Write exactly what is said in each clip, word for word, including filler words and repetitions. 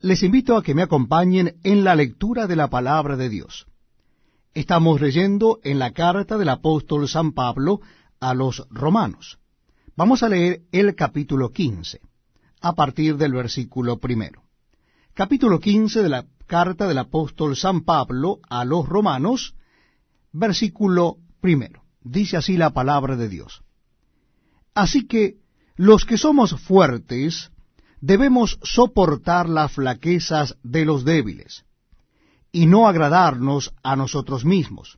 Les invito a que me acompañen en la lectura de la palabra de Dios. Estamos leyendo en la carta del apóstol San Pablo a los romanos. Vamos a leer el capítulo quince, a partir del versículo primero. Capítulo quince de la carta del apóstol San Pablo a los romanos, versículo primero. Dice así la palabra de Dios. Así que los que somos fuertes debemos soportar las flaquezas de los débiles, y no agradarnos a nosotros mismos.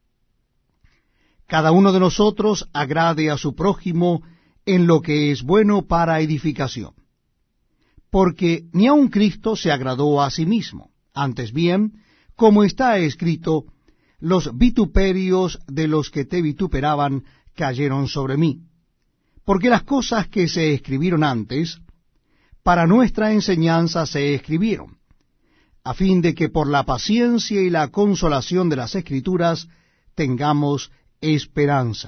Cada uno de nosotros agrade a su prójimo en lo que es bueno para edificación. Porque ni aun Cristo se agradó a sí mismo, antes bien, como está escrito, los vituperios de los que te vituperaban cayeron sobre mí. Porque las cosas que se escribieron antes, para nuestra enseñanza se escribieron, a fin de que por la paciencia y la consolación de las Escrituras tengamos esperanza.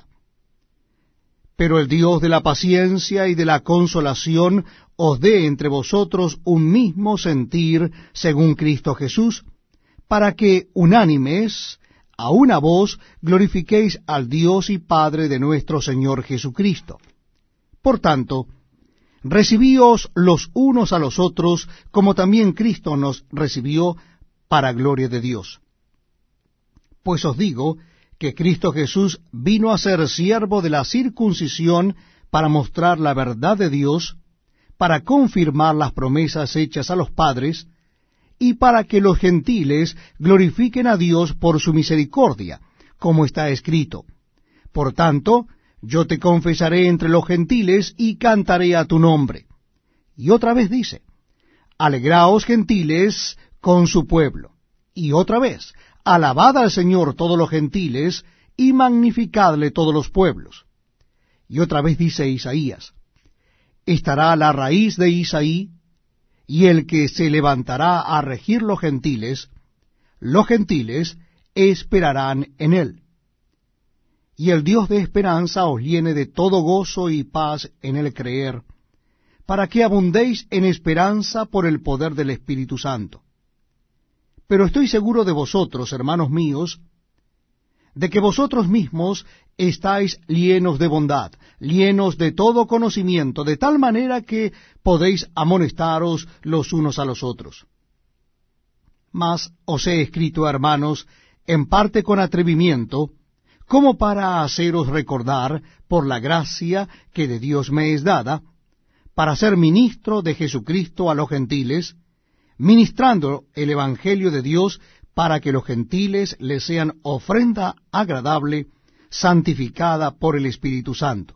Pero el Dios de la paciencia y de la consolación os dé entre vosotros un mismo sentir según Cristo Jesús, para que unánimes, a una voz, glorifiquéis al Dios y Padre de nuestro Señor Jesucristo. Por tanto, recibíos los unos a los otros, como también Cristo nos recibió para gloria de Dios. Pues os digo que Cristo Jesús vino a ser siervo de la circuncisión para mostrar la verdad de Dios, para confirmar las promesas hechas a los padres, y para que los gentiles glorifiquen a Dios por su misericordia, como está escrito. Por tanto, yo te confesaré entre los gentiles y cantaré a tu nombre. Y otra vez dice, alegraos gentiles con su pueblo. Y otra vez, alabad al Señor todos los gentiles y magnificadle todos los pueblos. Y otra vez dice Isaías, estará la raíz de Isaí, y el que se levantará a regir los gentiles, los gentiles esperarán en él. Y el Dios de esperanza os llene de todo gozo y paz en el creer, para que abundéis en esperanza por el poder del Espíritu Santo. Pero estoy seguro de vosotros, hermanos míos, de que vosotros mismos estáis llenos de bondad, llenos de todo conocimiento, de tal manera que podéis amonestaros los unos a los otros. Mas os he escrito, hermanos, en parte con atrevimiento, como para haceros recordar, por la gracia que de Dios me es dada, para ser ministro de Jesucristo a los gentiles, ministrando el Evangelio de Dios, para que los gentiles les sean ofrenda agradable, santificada por el Espíritu Santo.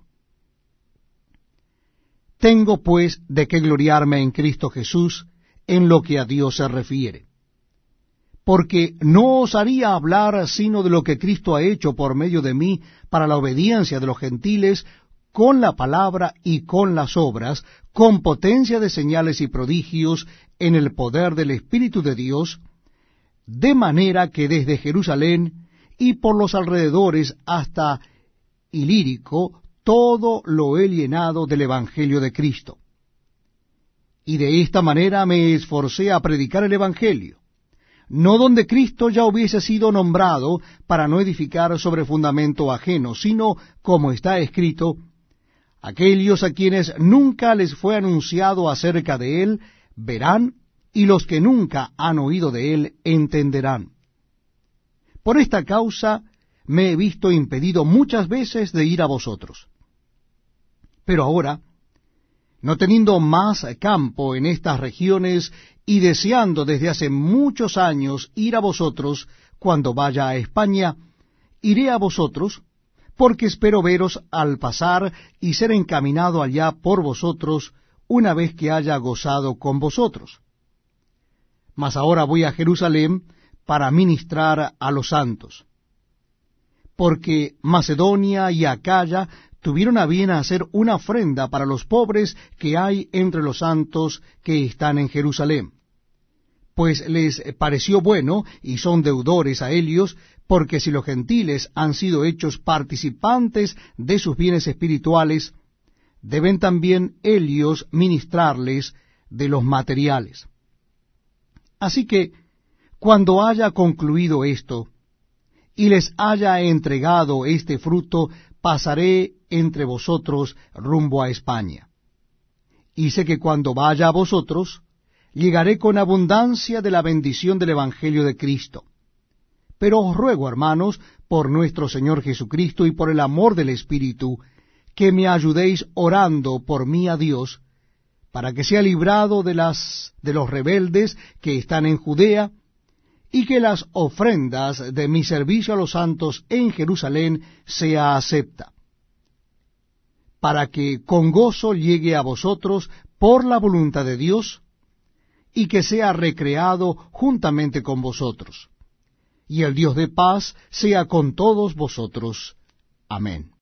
Tengo pues de qué gloriarme en Cristo Jesús, en lo que a Dios se refiere. Porque no osaría hablar sino de lo que Cristo ha hecho por medio de mí para la obediencia de los gentiles, con la palabra y con las obras, con potencia de señales y prodigios, en el poder del Espíritu de Dios, de manera que desde Jerusalén y por los alrededores hasta Ilírico, todo lo he llenado del Evangelio de Cristo. Y de esta manera me esforcé a predicar el Evangelio, no donde Cristo ya hubiese sido nombrado, para no edificar sobre fundamento ajeno, sino, como está escrito, aquellos a quienes nunca les fue anunciado acerca de él, verán, y los que nunca han oído de él, entenderán. Por esta causa me he visto impedido muchas veces de ir a vosotros. Pero ahora, no teniendo más campo en estas regiones, y deseando desde hace muchos años ir a vosotros cuando vaya a España, iré a vosotros, porque espero veros al pasar y ser encaminado allá por vosotros, una vez que haya gozado con vosotros. Mas ahora voy a Jerusalén para ministrar a los santos. Porque Macedonia y Acaya tuvieron a bien hacer una ofrenda para los pobres que hay entre los santos que están en Jerusalén. Pues les pareció bueno, y son deudores a ellos, porque si los gentiles han sido hechos participantes de sus bienes espirituales, deben también ellos ministrarles de los materiales. Así que, cuando haya concluido esto, y les haya entregado este fruto, pasaré entre vosotros rumbo a España. Y sé que cuando vaya a vosotros, llegaré con abundancia de la bendición del Evangelio de Cristo. Pero os ruego, hermanos, por nuestro Señor Jesucristo y por el amor del Espíritu, que me ayudéis orando por mí a Dios, para que sea librado de las de los rebeldes que están en Judea, y que las ofrendas de mi servicio a los santos en Jerusalén sea acepta, para que con gozo llegue a vosotros por la voluntad de Dios, y que sea recreado juntamente con vosotros. Y el Dios de paz sea con todos vosotros. Amén.